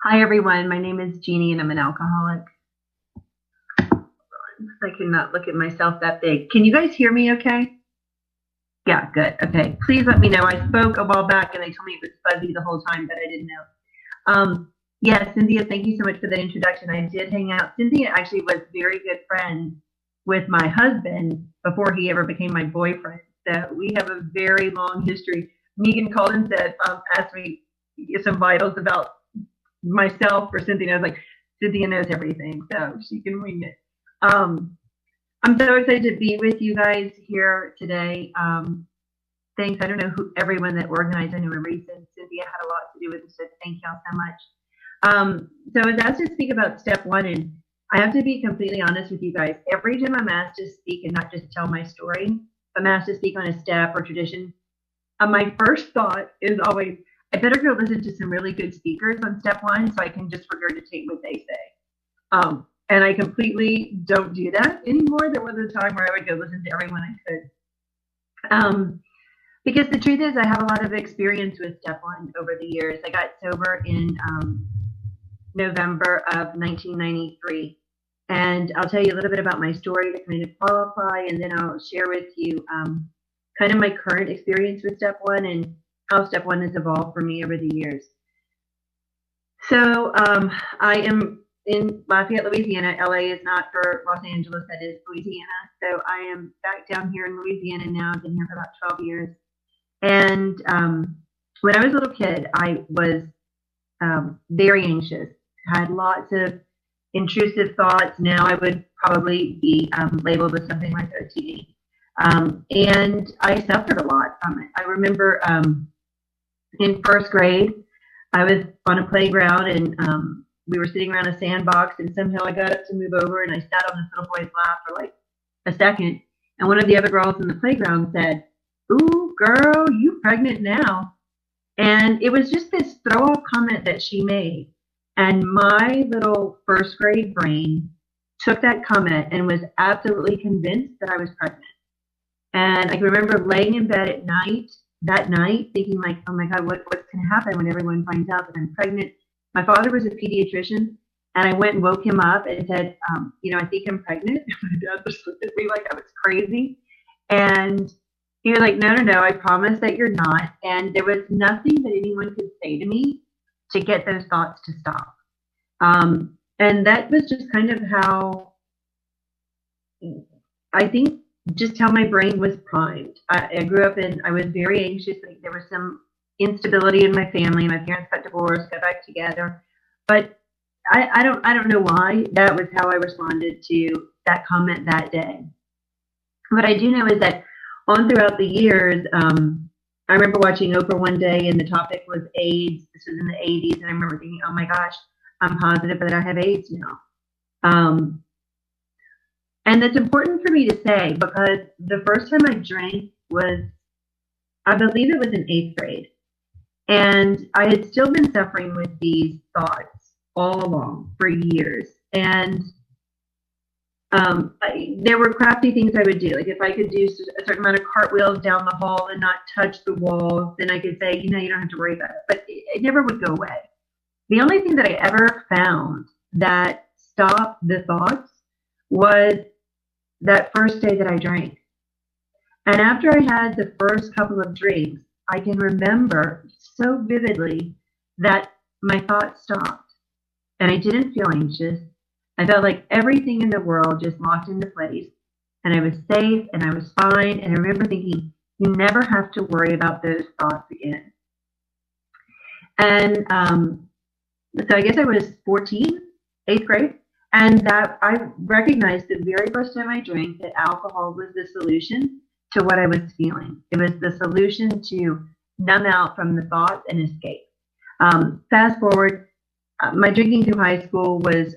Hi, everyone. My name is Jeannie, and I'm an alcoholic. I cannot look at myself that big. Can you guys hear me okay? Yeah, good. Okay. Please let me know. I spoke a while back, and they told me it was fuzzy the whole time, but I didn't know. Yeah, Cynthia, thank you so much for that introduction. I did hang out. Cynthia actually was very good friends with my husband before he ever became my boyfriend. So we have a very long history. Megan called and said, asked me some vitals about myself for Cynthia. I was like, Cynthia knows everything, so she can wing it. Um, I'm so excited to be with you guys here today. Thanks. I don't know who everyone that organized. I know Maurice and Cynthia had a lot to do with it, so thank y'all so much. So I was asked to speak about step one, and I have to be completely honest with you guys. Every time I'm asked to speak and not just tell my story, if I'm asked to speak on a step or tradition, my first thought is always, I better go listen to some really good speakers on step one so I can just regurgitate what they say. And I completely don't do that anymore. There was a time where I would go listen to everyone I could. Because the truth is, I have a lot of experience with step one over the years. I got sober in November of 1993. And I'll tell you a little bit about my story to kind of qualify, and then I'll share with you kind of my current experience with step one and how step one has evolved for me over the years. So I am in Lafayette, Louisiana. LA is not for Los Angeles, that is Louisiana. So I am back down here in Louisiana now. I've been here for about 12 years. And when I was a little kid, I was very anxious, had lots of intrusive thoughts. Now I would probably be labeled with something like OCD. And I suffered a lot from it. I remember in first grade, I was on a playground and we were sitting around a sandbox, and somehow I got up to move over and I sat on this little boy's lap for like a second. And one of the other girls in the playground said, "Ooh, girl, you pregnant now." And it was just this throw off comment that she made. And my little first grade brain took that comment and was absolutely convinced that I was pregnant. And I can remember laying in bed at night, that night, thinking like, oh my God, what's going to happen when everyone finds out that I'm pregnant? My father was a pediatrician, and I went and woke him up and said, I think I'm pregnant. My dad just looked at me like I was crazy. And he was like, no, no, no, I promise that you're not. And there was nothing that anyone could say to me to get those thoughts to stop. And that was just kind of how I think just how my brain was primed. I grew up I was very anxious. Like, there was some instability in my family. My parents got divorced, got back together. But I don't know why that was how I responded to that comment that day. What I do know is that on throughout the years, I remember watching Oprah one day and the topic was AIDS. This was in the 80s. And I remember thinking, oh my gosh, I'm positive that I have AIDS now. And that's important for me to say because the first time I drank was, I believe it was in eighth grade. And I had still been suffering with these thoughts all along for years. And there were crafty things I would do. Like, if I could do a certain amount of cartwheels down the hall and not touch the walls, then I could say, you don't have to worry about it. But it never would go away. The only thing that I ever found that stopped the thoughts was that first day that I drank. And after I had the first couple of drinks, I can remember so vividly that my thoughts stopped and I didn't feel anxious. I felt like everything in the world just locked into place, and I was safe and I was fine. And I remember thinking, you never have to worry about those thoughts again. And so I guess I was 14, eighth grade. And that I recognized the very first time I drank that alcohol was the solution to what I was feeling. It was the solution to numb out from the thoughts and escape. Fast forward, my drinking through high school was,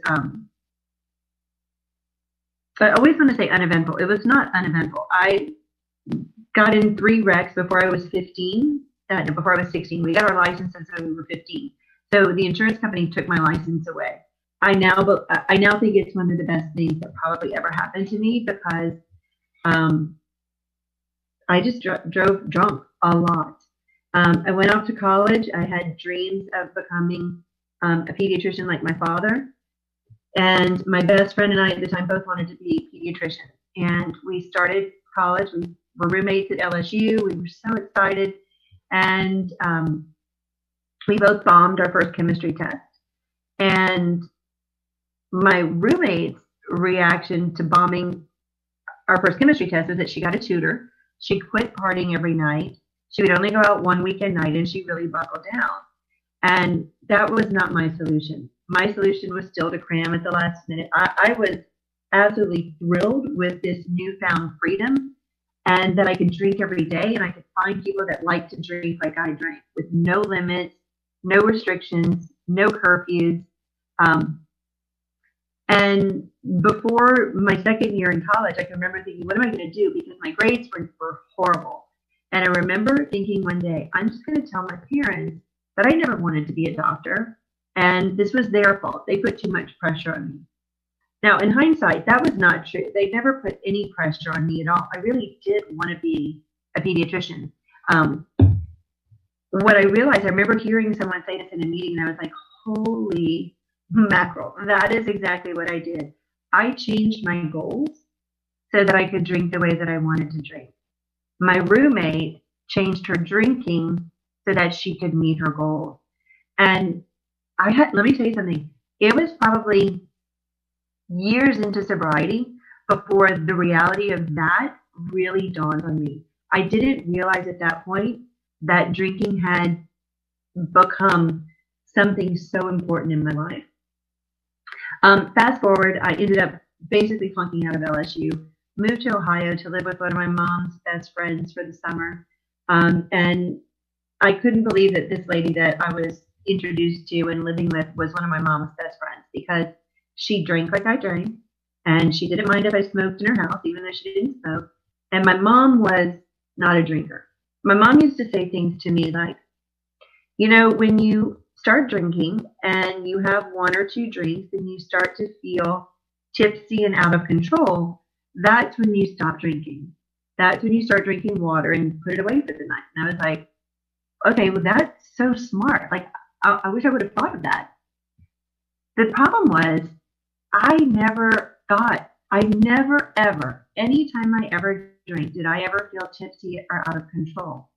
I always want to say uneventful. It was not uneventful. I got in 3 wrecks before I was 15. Before I was 16. We got our licenses when we were 15. So the insurance company took my license away. I now think it's one of the best things that probably ever happened to me because I just drove drunk a lot. I went off to college. I had dreams of becoming a pediatrician like my father. And my best friend and I at the time both wanted to be pediatricians. And we started college. We were roommates at LSU. We were so excited. And we both bombed our first chemistry test. And my roommate's reaction to bombing our first chemistry test was that she got a tutor. She quit partying every night. She would only go out one weekend night, and she really buckled down. And that was not my solution. My solution was still to cram at the last minute. I was absolutely thrilled with this newfound freedom, and that I could drink every day, and I could find people that liked to drink like I drank, with no limits, no restrictions, no curfews. And before my second year in college, I can remember thinking, what am I going to do? Because my grades were horrible. And I remember thinking one day, I'm just going to tell my parents that I never wanted to be a doctor. And this was their fault. They put too much pressure on me. Now, in hindsight, that was not true. They never put any pressure on me at all. I really did want to be a pediatrician. What I realized, I remember hearing someone say this in a meeting, and I was like, holy mackerel. That is exactly what I did. I changed my goals so that I could drink the way that I wanted to drink. My roommate changed her drinking so that she could meet her goals. And let me tell you something. It was probably years into sobriety before the reality of that really dawned on me. I didn't realize at that point that drinking had become something so important in my life. Fast forward, I ended up basically flunking out of LSU, moved to Ohio to live with one of my mom's best friends for the summer. And I couldn't believe that this lady that I was introduced to and living with was one of my mom's best friends, because she drank like I drank, and she didn't mind if I smoked in her house, even though she didn't smoke. And my mom was not a drinker. My mom used to say things to me like, when you start drinking and you have one or two drinks and you start to feel tipsy and out of control, that's when you stop drinking. That's when you start drinking water and put it away for the night. And I was like, okay, well, that's so smart. Like, I wish I would have thought of that. The problem was, I never ever, anytime I ever drank, did I ever feel tipsy or out of control.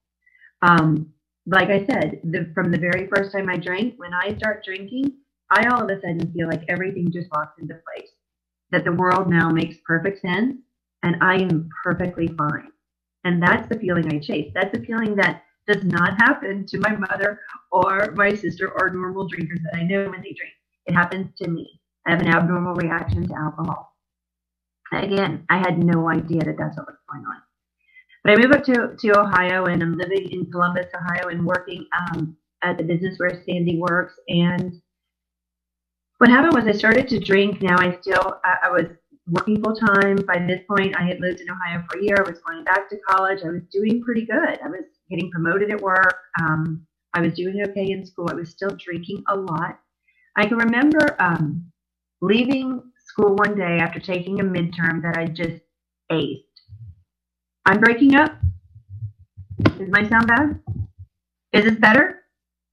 Like I said, from the very first time I drank, when I start drinking, I all of a sudden feel like everything just locks into place, that the world now makes perfect sense, and I am perfectly fine. And that's the feeling I chase. That's the feeling that does not happen to my mother or my sister or normal drinkers that I know when they drink. It happens to me. I have an abnormal reaction to alcohol. Again, I had no idea that that's what was going on. But I moved up to Ohio, and I'm living in Columbus, Ohio, and working at the business where Sandy works. And what happened was I started to drink. Now I was working full time. By this point, I had lived in Ohio for a year. I was going back to college. I was doing pretty good. I was getting promoted at work. I was doing okay in school. I was still drinking a lot. I can remember leaving school one day after taking a midterm that I just aced. I'm breaking up. Does my sound bad? Is this better?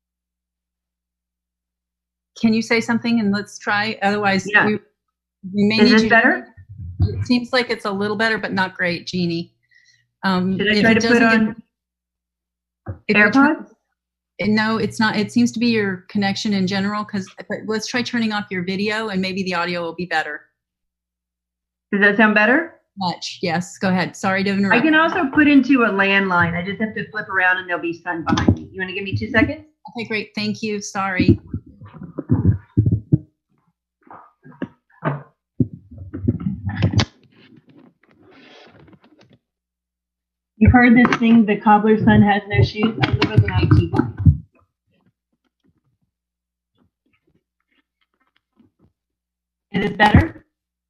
Can you say something and let's try? Otherwise, yeah. we may need you. Is this better? It seems like it's a little better, but not great, Jeannie. Should I try to put on AirPods? No, it's not. It seems to be your connection in general. But let's try turning off your video, and maybe the audio will be better. Does that sound better? Much, yes. Go ahead. Sorry to interrupt. I can also put into a landline. I just have to flip around, and there'll be sun behind me. You want to give me 2 seconds? Okay, great. Thank you. Sorry. You've heard this thing, the cobbler's son has no shoes. I live with an IT guy. Is it better?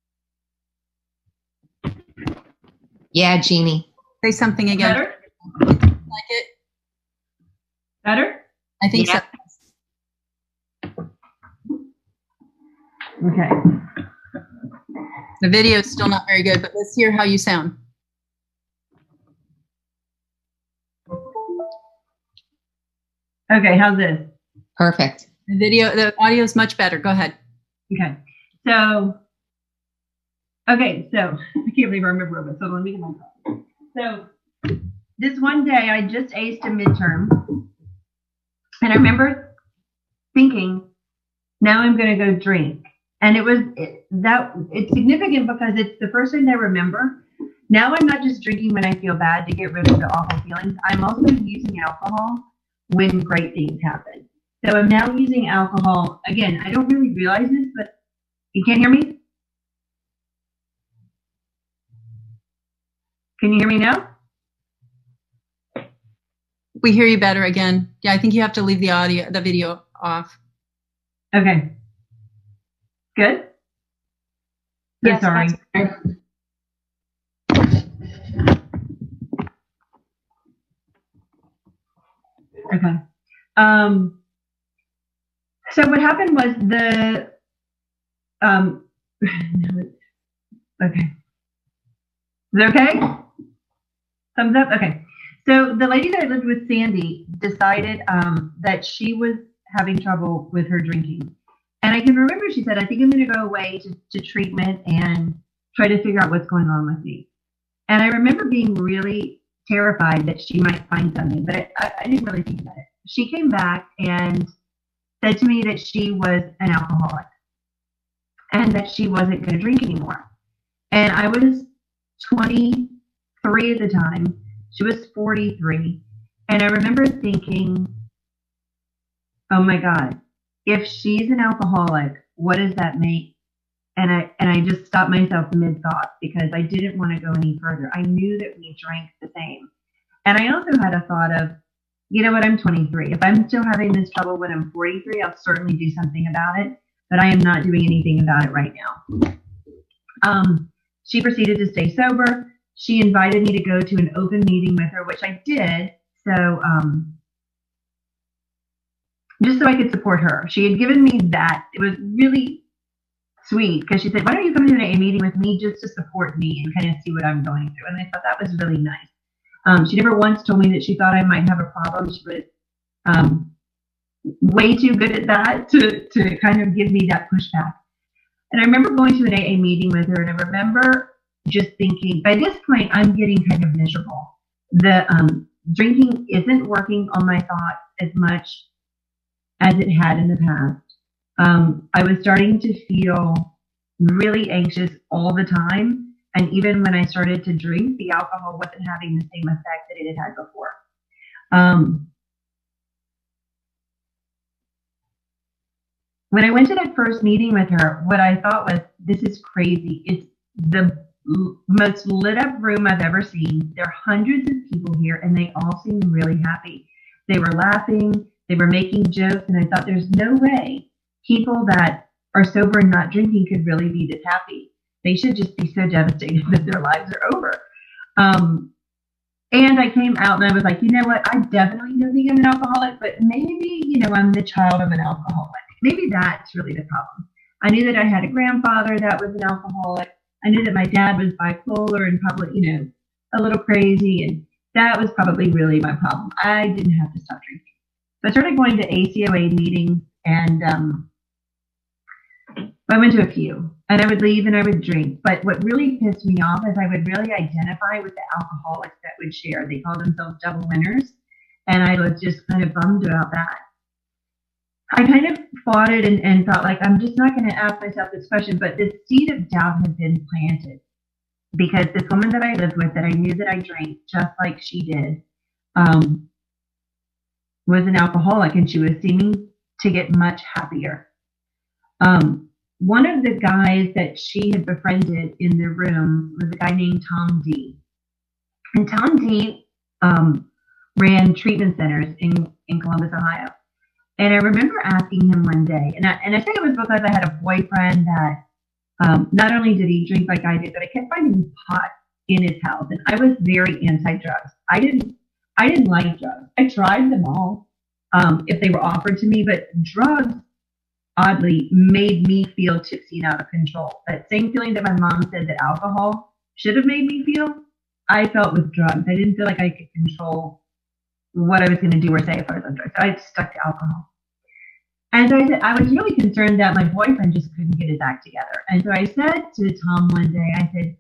Yeah, Jeannie. Say something again. Better? Like it? Better? I think yeah. so. Okay. The video is still not very good, but let's hear how you sound. Okay, how's this? Perfect. The audio is much better. Go ahead. Okay. So I can't believe I remember it, so let me get my phone. So this one day I just aced a midterm, and I remember thinking, now I'm going to go drink. And it's significant because it's the first thing I remember. Now I'm not just drinking when I feel bad to get rid of the awful feelings. I'm also using alcohol when great things happen. So I'm now using alcohol. Again, I don't really realize this, but you can't hear me? Can you hear me now? We hear you better again. Yeah, I think you have to leave the video off. Okay. Good? So yes, sorry. Okay. So what happened was okay. Is it okay? Thumbs up? Okay. So the lady that I lived with, Sandy, decided that she was having trouble with her drinking. And I can remember she said, I think I'm going to go away to treatment and try to figure out what's going on with me. And I remember being really terrified that she might find something, but I didn't really think about it. She came back and said to me that she was an alcoholic and that she wasn't going to drink anymore. And I was 23 at the time. She was 43. And I remember thinking, oh my God, if she's an alcoholic, what does that make? And I just stopped myself mid-thought because I didn't want to go any further. I knew that we drank the same. And I also had a thought of, you know what, I'm 23. If I'm still having this trouble when I'm 43, I'll certainly do something about it. But I am not doing anything about it right now. She proceeded to stay sober. She invited me to go to an open meeting with her, which I did. So just so I could support her. She had given me that. It was really sweet because she said, why don't you come to an AA meeting with me just to support me and kind of see what I'm going through? And I thought that was really nice. She never once told me that she thought I might have a problem. She was way too good at that to kind of give me that pushback. And I remember going to an AA meeting with her, and I remember just thinking, by this point, I'm getting kind of miserable. The drinking isn't working on my thoughts as much as it had in the past. I was starting to feel really anxious all the time. And even when I started to drink, the alcohol wasn't having the same effect that it had before. When I went to that first meeting with her, what I thought was, this is crazy. It's the most lit up room I've ever seen. There are hundreds of people here, and they all seem really happy. They were laughing. They were making jokes, and I thought there's no way people that are sober and not drinking could really be this happy. They should just be so devastated that their lives are over. And I came out and I was like, you know what? I definitely don't think I'm an alcoholic, but maybe, I'm the child of an alcoholic. Maybe that's really the problem. I knew that I had a grandfather that was an alcoholic. I knew that my dad was bipolar and probably, a little crazy. And that was probably really my problem. I didn't have to stop drinking. So I started going to ACOA meetings, and I went to a few, and I would leave and I would drink. But what really pissed me off is I would really identify with the alcoholics that would share. They called themselves double winners, and I was just kind of bummed about that. I kind of fought it and thought, like, I'm just not going to ask myself this question, but this seed of doubt had been planted because this woman that I lived with, that I knew that I drank just like she did, was an alcoholic, and she was seeming to get much happier. One of the guys that she had befriended in the room was a guy named Tom D. And Tom D ran treatment centers in Columbus, Ohio. And I remember asking him one day, and I think it was because I had a boyfriend that not only did he drink like I did, but I kept finding pot in his house. And I was very anti-drugs. I didn't like drugs. I tried them all if they were offered to me, but drugs oddly made me feel tipsy and out of control. That same feeling that my mom said that alcohol should have made me feel, I felt with drugs. I didn't feel like I could control what I was going to do or say if I was on drugs. So I stuck to alcohol. And so I said, I was really concerned that my boyfriend just couldn't get his act together. And so I said to Tom one day, I said,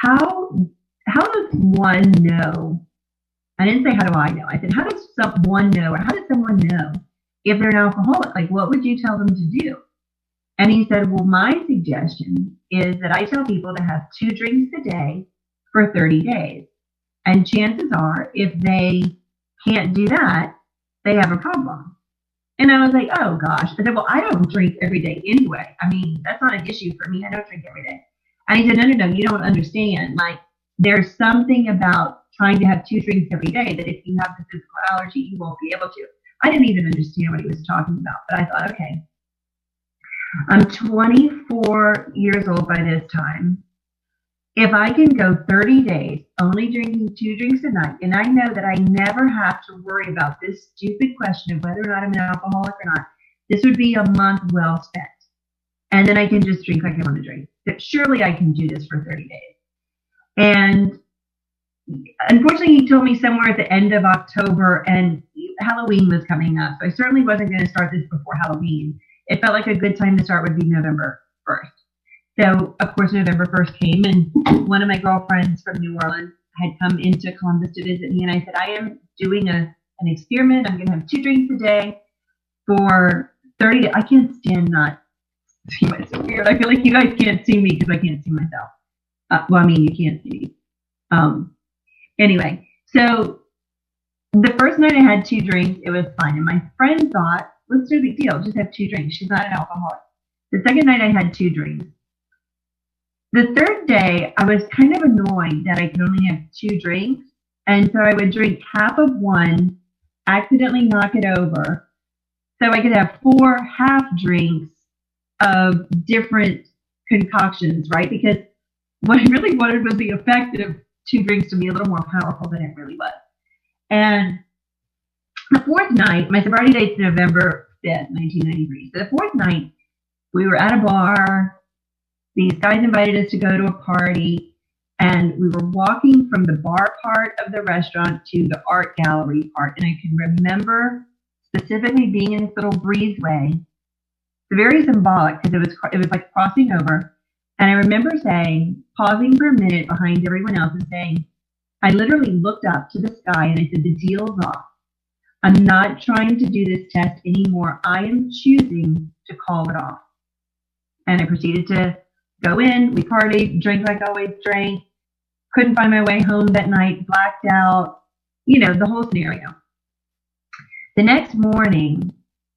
how does one know? I didn't say, how do I know? I said, how does someone know, or how does someone know if they're an alcoholic? Like, what would you tell them to do? And he said, well, my suggestion is that I tell people to have 2 drinks a day for 30 days. And chances are, if they can't do that, they have a problem. And I was like, oh gosh. I said, well, I don't drink every day anyway. I mean, that's not an issue for me. I don't drink every day. And he said, no, you don't understand. Like, there's something about trying to have 2 drinks every day that if you have the physical allergy, you won't be able to. I didn't even understand what he was talking about, but I thought, okay, I'm 24 years old by this time. If I can go 30 days only drinking 2 drinks a night, and I know that I never have to worry about this stupid question of whether or not I'm an alcoholic or not, this would be a month well spent. And then I can just drink like I want to drink. But surely I can do this for 30 days. And unfortunately, he told me somewhere at the end of October, and Halloween was coming up. So I certainly wasn't going to start this before Halloween. It felt like a good time to start would be November 1st. So, of course, November 1st came, and one of my girlfriends from New Orleans had come into Columbus to visit me, and I said, I am doing an experiment. I'm going to have 2 drinks a day for 30 days. I can't stand not seeing myself. It's weird. I feel like you guys can't see me because I can't see myself. Well, I mean, you can't see me. Anyway, so the first night I had 2 drinks, it was fine. And my friend thought, what's no big deal? Just have 2 drinks. She's not an alcoholic. The second night I had 2 drinks. The third day, I was kind of annoyed that I could only have 2 drinks. And so I would drink half of one, accidentally knock it over. So I could have 4 half drinks of different concoctions, right? Because what I really wanted was the effect of 2 drinks to be a little more powerful than it really was. And the fourth night, my sobriety date's November 5th, 1993. So the fourth night, we were at a bar. These guys invited us to go to a party, and we were walking from the bar part of the restaurant to the art gallery part. And I can remember specifically being in this little breezeway. It's very symbolic because it was like crossing over. And I remember pausing for a minute behind everyone else and saying, I literally looked up to the sky and I said, the deal's off. I'm not trying to do this test anymore. I am choosing to call it off. And I proceeded to go in. We partied, drank like I always drank. Couldn't find my way home that night, blacked out, the whole scenario. The next morning,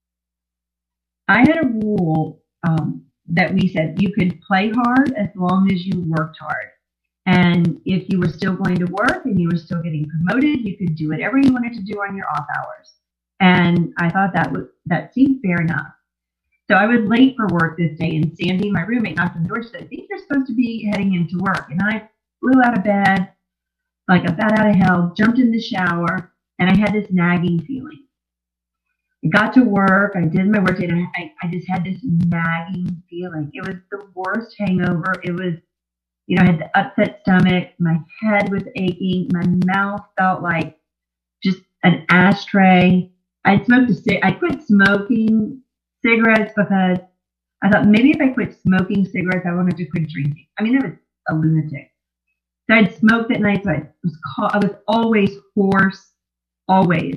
I had a rule that we said you could play hard as long as you worked hard. And if you were still going to work and you were still getting promoted, you could do whatever you wanted to do on your off hours. And I thought that seemed fair enough. So I was late for work this day, and Sandy, my roommate, knocked on the door and said, I think you're supposed to be heading into work. And I flew out of bed like a bat out of hell, jumped in the shower, and I had this nagging feeling. I got to work, I did my work, and I just had this nagging feeling. It was the worst hangover. It was, I had the upset stomach, my head was aching, my mouth felt like just an ashtray. I quit smoking cigarettes because I thought maybe if I quit smoking cigarettes, I wanted to quit drinking. I mean, I was a lunatic. So I'd smoked at night, so I was always hoarse, always.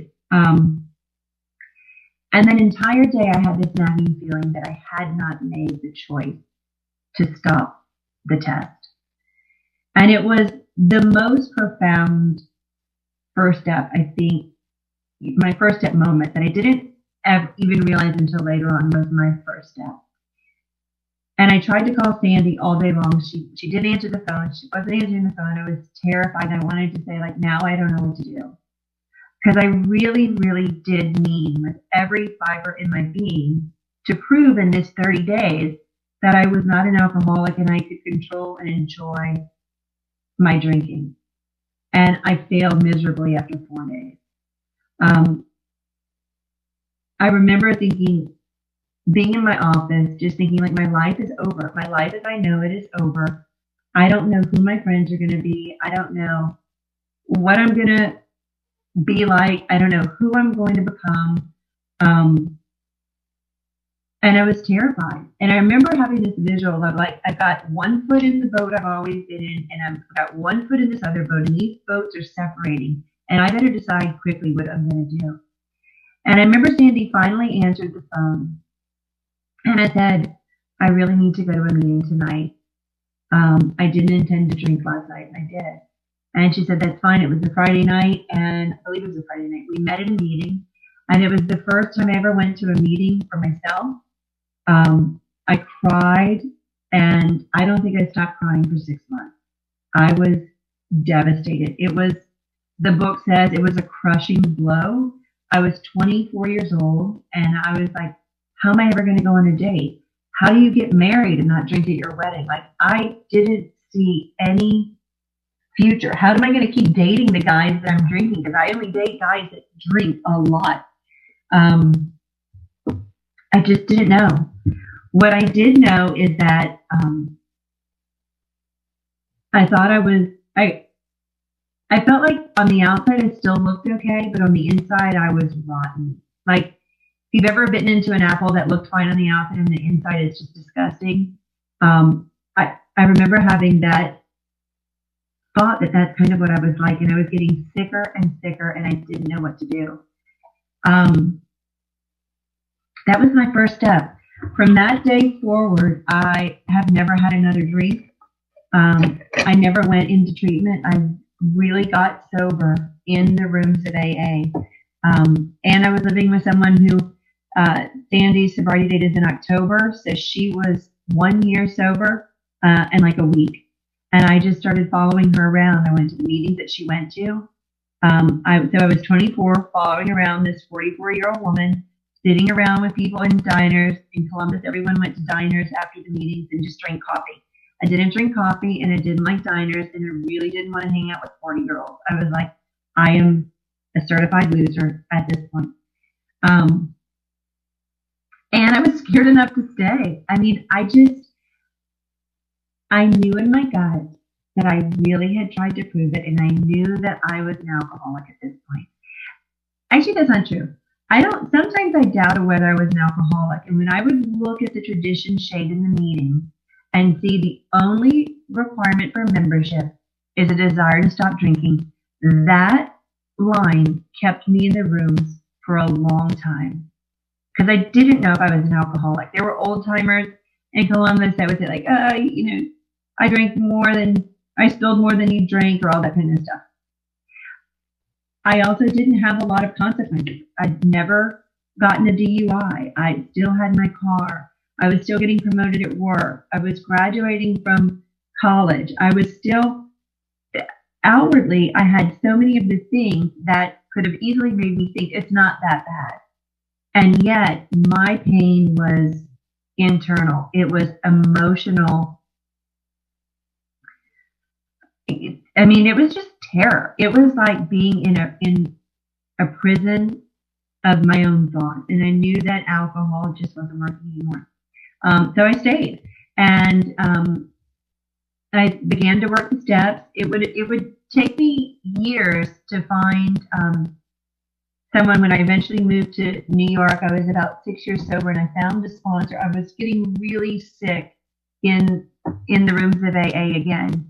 And that entire day, I had this nagging feeling that I had not made the choice to stop the test. And it was the most profound first step, I think, my first step moment that I didn't even realize until later on was my first step. And I tried to call Sandy all day long. She didn't answer the phone. She wasn't answering the phone. I was terrified. I wanted to say, now I don't know what to do. Because I really, really did mean with every fiber in my being to prove in this 30 days that I was not an alcoholic and I could control and enjoy my drinking. And I failed miserably after 4 days. I remember being in my office, just thinking my life is over. My life as I know it is over. I don't know who my friends are going to be. I don't know what I'm going to be like. I don't know who I'm going to become. And I was terrified. And I remember having this visual of like, I've got one foot in the boat I've always been in, and I've got one foot in this other boat, and these boats are separating. And I better decide quickly what I'm going to do. And I remember Sandy finally answered the phone. And I said, I really need to go to a meeting tonight. I didn't intend to drink last night, and I did. And she said, that's fine. It was a Friday night, and I believe it was a Friday night. We met at a meeting, and it was the first time I ever went to a meeting for myself. I cried, and I don't think I stopped crying for 6 months. I was devastated. It was, the book says, it was a crushing blow. I was 24 years old, and I was like, how am I ever going to go on a date? How do you get married and not drink at your wedding? Like, I didn't see any future. How am I going to keep dating the guys that I'm drinking? Because I only date guys that drink a lot. I just didn't know. What I did know is that I thought I felt like on the outside I still looked okay, but on the inside I was rotten. Like, if you've ever bitten into an apple that looked fine on the outside and the inside is just disgusting, I remember having that thought that that's kind of what I was like, and I was getting sicker and sicker, and I didn't know what to do. That was my first step. From that day forward, I have never had another drink. I never went into treatment. I really got sober in the rooms of AA. And I was living with someone who, Sandy's sobriety date is in October, so she was 1 year sober and like a week. And I just started following her around. I went to the meetings that she went to. So I was 24, following around this 44-year-old woman, sitting around with people in diners. In Columbus, everyone went to diners after the meetings and just drank coffee. I didn't drink coffee, and I didn't like diners, and I really didn't want to hang out with 40-year-olds. I was like, I am a certified loser at this point. And I was scared enough to stay. I mean, I knew in my gut that I really had tried to prove it, and I knew that I was an alcoholic at this point. Actually, that's not true. Sometimes I doubted whether I was an alcoholic, and when I would look at the tradition shade in the meeting and see the only requirement for membership is a desire to stop drinking, that line kept me in the rooms for a long time. Because I didn't know if I was an alcoholic. There were old timers in Columbus that would say like, I spilled more than you drank, or all that kind of stuff. I also didn't have a lot of consequences. I'd never gotten a DUI. I still had my car. I was still getting promoted at work. I was graduating from college. I was still, outwardly, I had so many of the things that could have easily made me think it's not that bad. And yet my pain was internal. It was emotional. I mean, it was just terror. It was like being in a prison of my own thoughts. And I knew that alcohol just wasn't working anymore. So I stayed, and I began to work the steps. It would take me years to find someone. When I eventually moved to New York, I was about 6 years sober, and I found a sponsor. I was getting really sick in the rooms of AA again.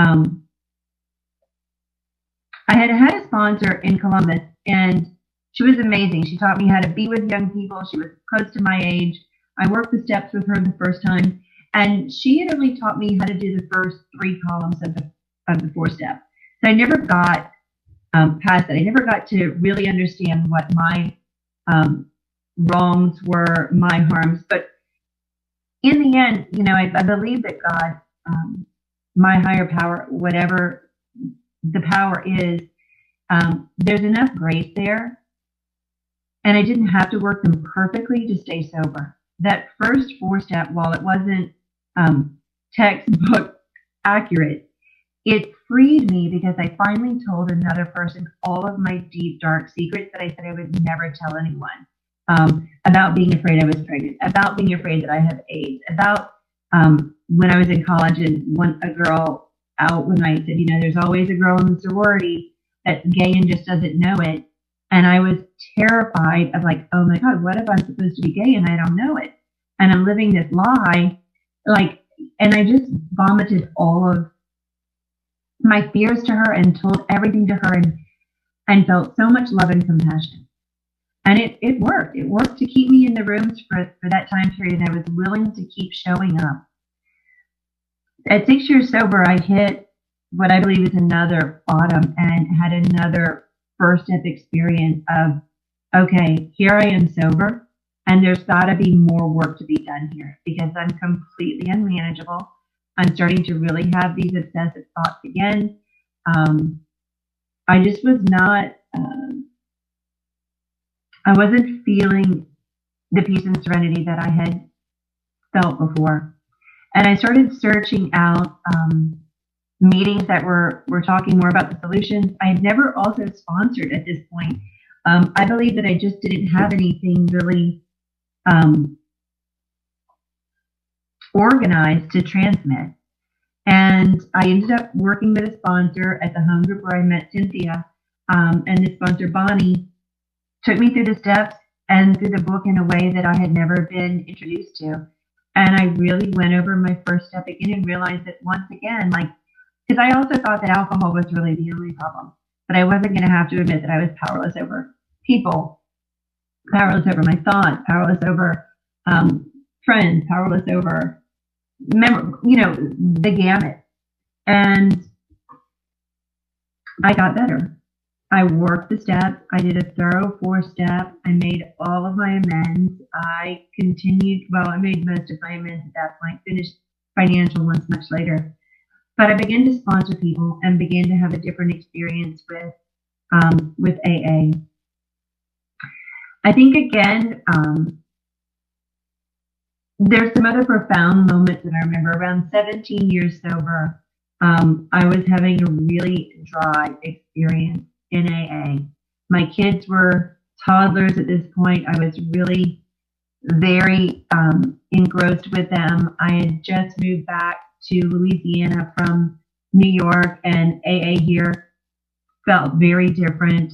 I had a sponsor in Columbus, and she was amazing. She taught me how to be with young people. She was close to my age. I worked the steps with her the first time, and she had only taught me how to do the first 3 columns of the 4 steps. So I never got past that. I never got to really understand what my wrongs were, my harms. But in the end, I believe that God, my higher power, whatever the power is, there's enough grace there. And I didn't have to work them perfectly to stay sober. That first 4 step, while it wasn't textbook accurate, it freed me because I finally told another person all of my deep, dark secrets that I said I would never tell anyone, about being afraid I was pregnant, about being afraid that I have AIDS, about when I was in college and a girl out one night said, there's always a girl in the sorority that's gay and just doesn't know it. And I was terrified of like, oh my God, what if I'm supposed to be gay and I don't know it? and I'm living this lie, and I just vomited all of my fears to her and told everything to her and felt so much love and compassion. And it worked. It worked to keep me in the rooms for that time period. And I was willing to keep showing up. At 6 years sober, I hit what I believe is another bottom and had another first step experience of, okay, here I am sober, and there's got to be more work to be done here because I'm completely unmanageable. I'm starting to really have these obsessive thoughts again. I just was not, I wasn't feeling the peace and serenity that I had felt before. And I started searching out meetings that were talking more about the solutions. I had never also sponsored at this point. I believe that I just didn't have anything really organized to transmit. And I ended up working with a sponsor at the home group where I met Cynthia. And the sponsor, Bonnie, took me through the steps and through the book in a way that I had never been introduced to. And I really went over my first step again and realized that once again, because I also thought that alcohol was really the only problem, but I wasn't going to have to admit that I was powerless over people, powerless over my thoughts, powerless over friends, powerless over, the gamut. And I got better. I worked the steps. I did a thorough 4-step. I made all of my amends. I made most of my amends at that point, finished financial ones much later. But I began to sponsor people and began to have a different experience with AA. I think, again, there's some other profound moments that I remember. Around 17 years sober, I was having a really dry experience in AA. My kids were toddlers at this point. I was really very engrossed with them. I had just moved back to Louisiana from New York, and AA here felt very different.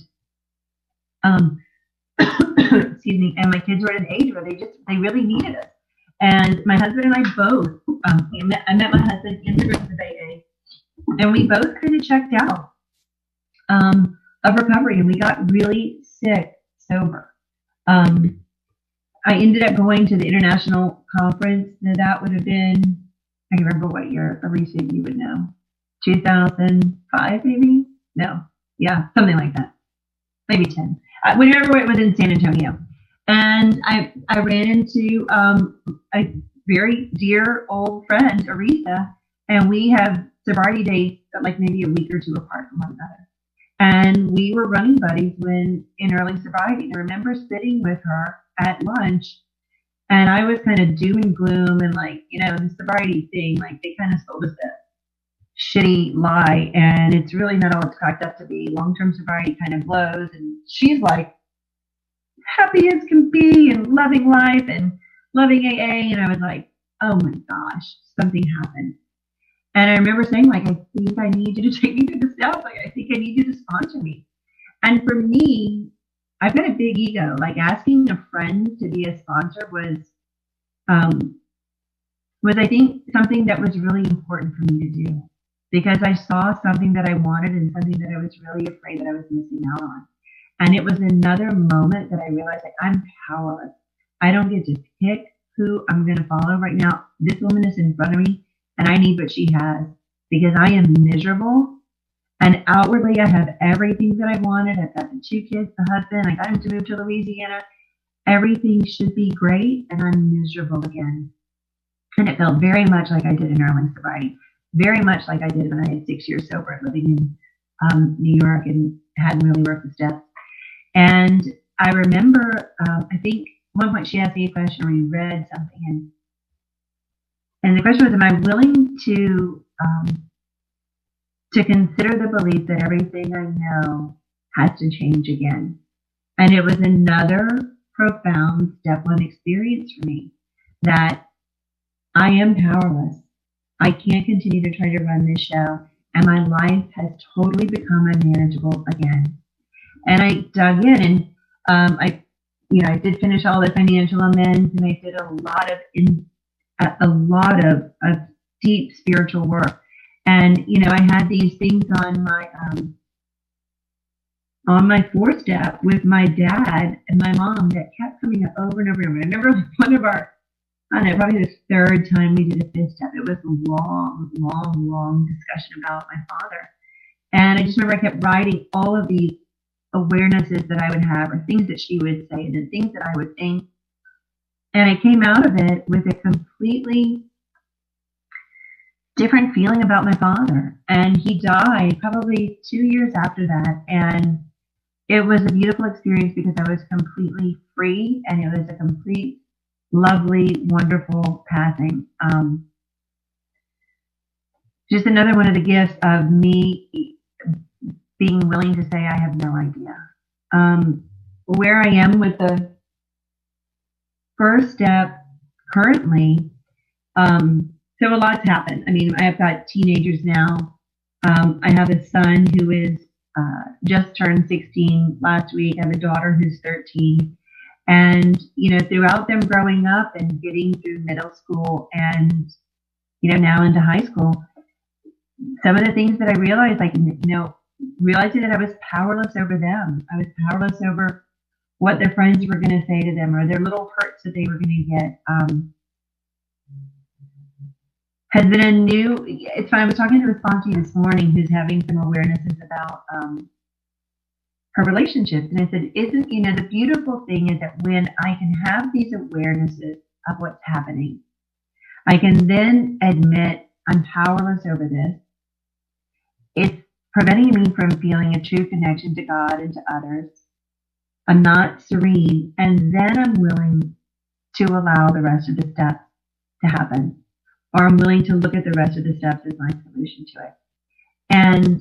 Excuse me. And my kids were at an age where they really needed us. And my husband and I both, I met my husband in the rooms of AA, and we both kind of checked out of recovery, and we got really sick sober. I ended up going to the international conference. Now that would have been, I can remember what year, Arisa, you would know, 2005 maybe? No, yeah, something like that, maybe 10. Whenever it was in San Antonio. And I ran into a very dear old friend, Arisa, and we have sobriety days maybe a week or two apart from one another. And we were running buddies in early sobriety. I remember sitting with her at lunch, and I was kind of doom and gloom and the sobriety thing, they kind of sold us a shitty lie, and it's really not all it's cracked up to be. Long-term sobriety kind of blows, and she's happy as can be and loving life and loving AA, and I was like, oh my gosh, something happened. And I remember saying, I think I need you to take me through the steps. I think I need you to sponsor me. And for me, I've got a big ego. Asking a friend to be a sponsor was I think something that was really important for me to do, because I saw something that I wanted and something that I was really afraid that I was missing out on. And it was another moment that I realized I'm powerless. I don't get to pick who I'm going to follow right now. This woman is in front of me, and I need what she has because I am miserable. And outwardly, I have everything that I wanted. I've got the 2 kids, the husband. I got him to move to Louisiana. Everything should be great, and I'm miserable again. And it felt very much like I did in early sobriety, very much like I did when I had 6 years sober living in New York and hadn't really worked the steps. And I remember, I think at one point she asked me a question or we read something, and the question was, am I willing to consider the belief that everything I know has to change again? And it was another profound step 1 experience for me, that I am powerless. I can't continue to try to run this show, and my life has totally become unmanageable again. And I dug in, and I I did finish all the financial amends, and I did a lot of deep spiritual work. And I had these things on my 4-step with my dad and my mom that kept coming up over and over and over. I remember one of our, I don't know, probably the 3rd time we did a 5th step. It was a long, long, long discussion about my father. And I just remember I kept writing all of these awarenesses that I would have, or things that she would say, and things that I would think. And I came out of it with a completely different feeling about my father. And he died probably 2 years after that. And it was a beautiful experience because I was completely free, and it was a complete, lovely, wonderful passing. Just another one of the gifts of me being willing to say I have no idea. Where I am with the 1st step currently, so a lot's happened. I mean, I have got teenagers now. I have a son who is just turned 16 last week. I have a daughter who's 13. And, throughout them growing up and getting through middle school and, now into high school, some of the things that I realized, realizing that I was powerless over them. I was powerless over what their friends were going to say to them, or their little hurts that they were going to get. Has been it's funny, I was talking to a sponsee this morning who's having some awarenesses about her relationships. And I said, the beautiful thing is that when I can have these awarenesses of what's happening, I can then admit I'm powerless over this. It's preventing me from feeling a true connection to God and to others. I'm not serene. And then I'm willing to allow the rest of the steps to happen. Or I'm willing to look at the rest of the steps as my solution to it. And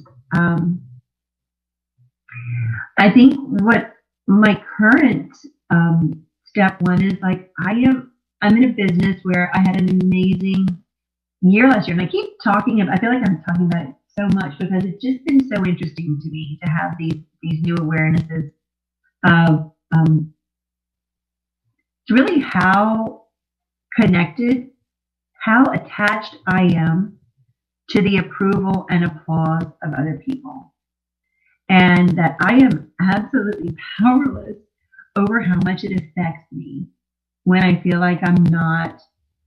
I think what my current step 1 is, I'm in a business where I had an amazing year last year. And I keep talking about, I feel like I'm talking about it so much because it's just been so interesting to me to have these new awarenesses of really how connected, how attached I am to the approval and applause of other people. And that I am absolutely powerless over how much it affects me when I feel like I'm not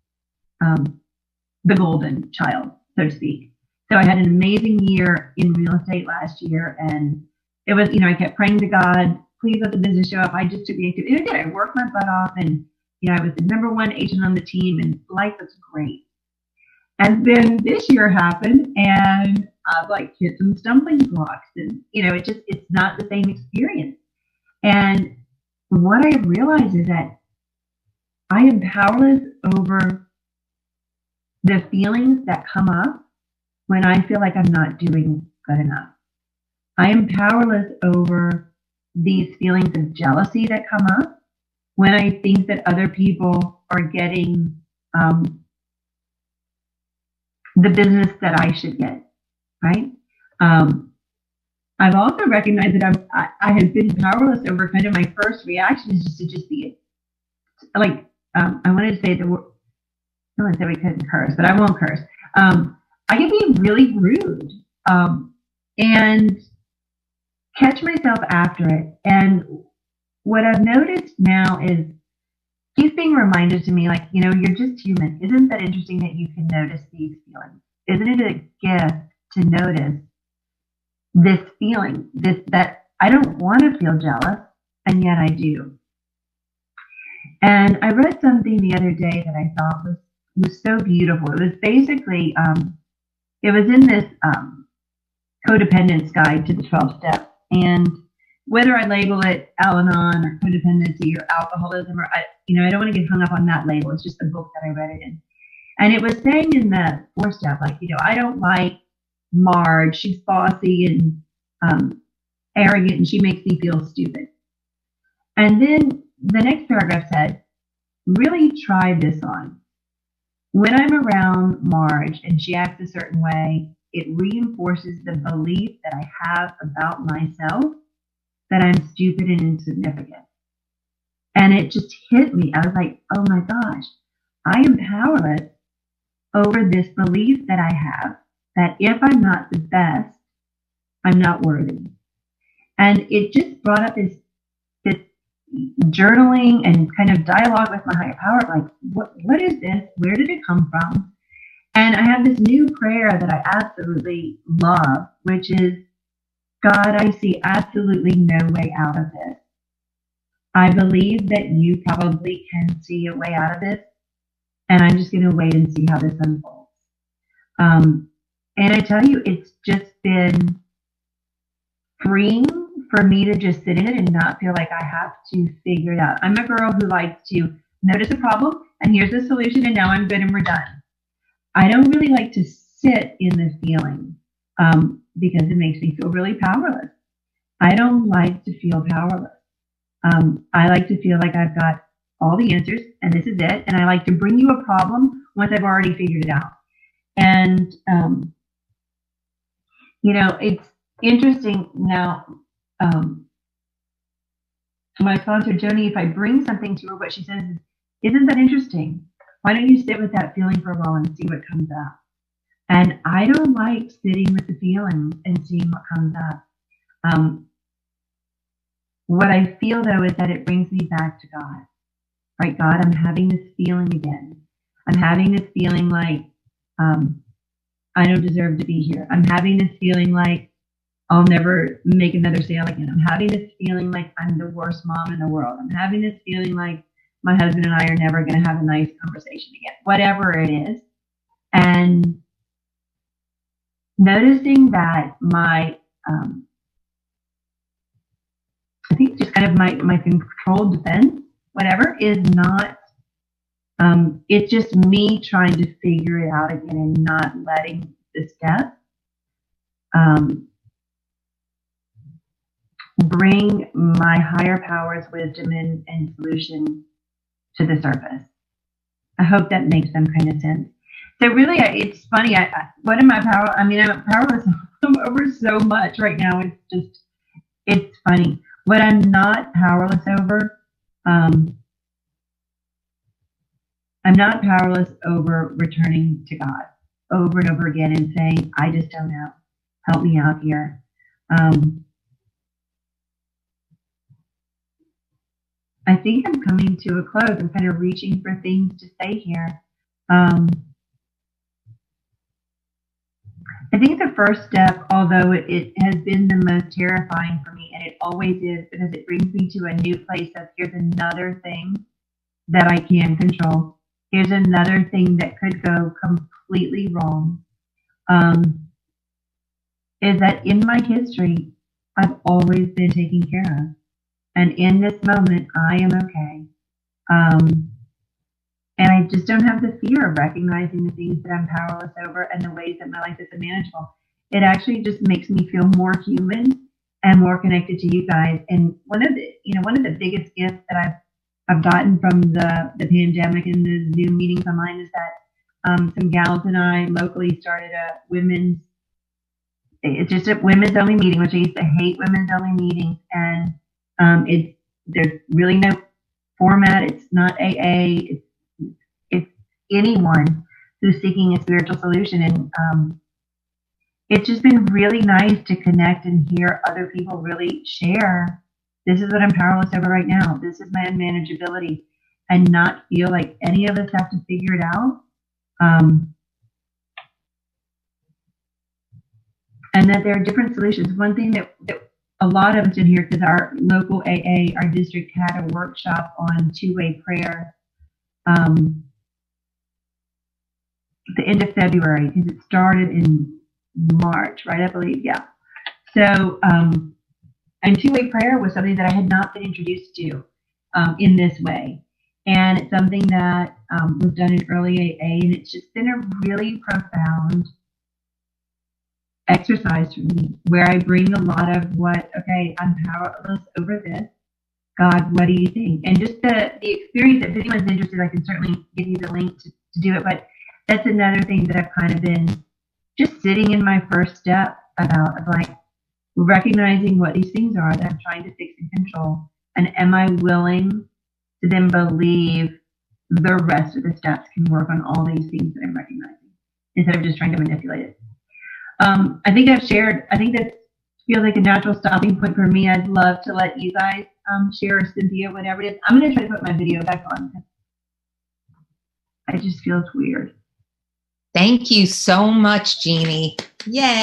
the golden child, so to speak. So I had an amazing year in real estate last year, and it was, I kept praying to God, please let the business show up. I just took the activity. And I did. I worked my butt off, and I was the number 1 agent on the team, and life was great. And then this year happened, and I've hit some stumbling blocks, and it's not the same experience. And what I realized is that I am powerless over the feelings that come up when I feel like I'm not doing good enough. I am powerless over these feelings of jealousy that come up when I think that other people are getting the business that I should get, right? I've also recognized that I have been powerless over kind of my first reaction is just to be like, I wanted to say the word, I want to say we couldn't curse, but I won't curse. I can be really rude and catch myself after it. And what I've noticed now is he's being reminded to me, you're just human. Isn't that interesting that you can notice these feelings? Isn't it a gift to notice this feeling, that I don't want to feel jealous, and yet I do. And I read something the other day that I thought was so beautiful. It was basically, it was in this codependence guide to the 12 steps. And whether I label it Al-Anon or codependency or alcoholism, or I don't want to get hung up on that label. It's just the book that I read it in. And it was saying in the 4th step, I don't like Marge. She's bossy and arrogant, and she makes me feel stupid. And then the next paragraph said, really try this on. When I'm around Marge and she acts a certain way, it reinforces the belief that I have about myself that I'm stupid and insignificant. And it just hit me. I was like, oh my gosh, I am powerless over this belief that I have that if I'm not the best, I'm not worthy. And it just brought up this journaling and kind of dialogue with my higher power. Like, what is this? Where did it come from? And I have this new prayer that I absolutely love, which is, God, I see absolutely no way out of this. I believe that you probably can see a way out of this, and I'm just going to wait and see how this unfolds. And I tell you, it's just been freeing for me to just sit in it and not feel like I have to figure it out. I'm a girl who likes to notice a problem, and here's the solution, and now I'm good and we're done. I don't really like to sit in the feeling because it makes me feel really powerless. I don't like to feel powerless. I like to feel like I've got all the answers and this is it. And I like to bring you a problem once I've already figured it out. And, it's interesting now. My sponsor, Joni, if I bring something to her, what she says is, isn't that interesting? Why don't you sit with that feeling for a while and see what comes up? And I don't like sitting with the feeling and seeing what comes up. What I feel, though, is that it brings me back to God. Right, God, I'm having this feeling again. I'm having this feeling like I don't deserve to be here. I'm having this feeling like I'll never make another sale again. I'm having this feeling like I'm the worst mom in the world. I'm having this feeling like my husband and I are never going to have a nice conversation again. Whatever it is. And noticing that my I think just kind of my controlled defense, whatever, is not, it's just me trying to figure it out again and not letting the steps bring my higher power's wisdom and solution to the surface. I hope that makes some kind of sense. So really, it's funny. What am I powerless? I mean, I'm powerless over so much right now. It's funny. What I'm not powerless over, I'm not powerless over returning to God over and over again and saying, I just don't know. Help me out here. I think I'm coming to a close. I'm kind of reaching for things to say here. I think the first step, although it has been the most terrifying for me, and it always is, because it brings me to a new place of here's another thing that I can control. Here's another thing that could go completely wrong. Is that in my history, I've always been taken care of. And in this moment, I am okay. And I just don't have the fear of recognizing the things that I'm powerless over and the ways that my life is unmanageable. It actually just makes me feel more human and more connected to you guys. And one of the biggest gifts that I've gotten from the pandemic and the Zoom meetings online is that some gals and I locally started it's just a women's only meeting, which I used to hate women's only meetings. And there's really no format. It's not AA. It's anyone who's seeking a spiritual solution. And it's just been really nice to connect and hear other people really share, this is what I'm powerless over right now. This is my unmanageability, and not feel like any of us have to figure it out. And that there are different solutions. One thing that a lot of us in here, because our local AA, our district, had a workshop on two-way prayer the end of February, because it started in March, right? I believe, yeah. So, and two-way prayer was something that I had not been introduced to in this way. And it's something that was done in early AA, and it's just been a really profound exercise for me, where I bring a lot of I'm powerless over this. God, what do you think? And just the experience, if anyone's interested, I can certainly give you the link to do it. But that's another thing that I've kind of been just sitting in my first step about, of like recognizing what these things are that I'm trying to fix and control. And am I willing to then believe the rest of the steps can work on all these things that I'm recognizing instead of just trying to manipulate it. I think I've shared, I think that feels like a natural stopping point for me. I'd love to let you guys share, or Cynthia, whatever it is. I'm going to try to put my video back on because it just feels weird. Thank you so much, Jeannie. Yay.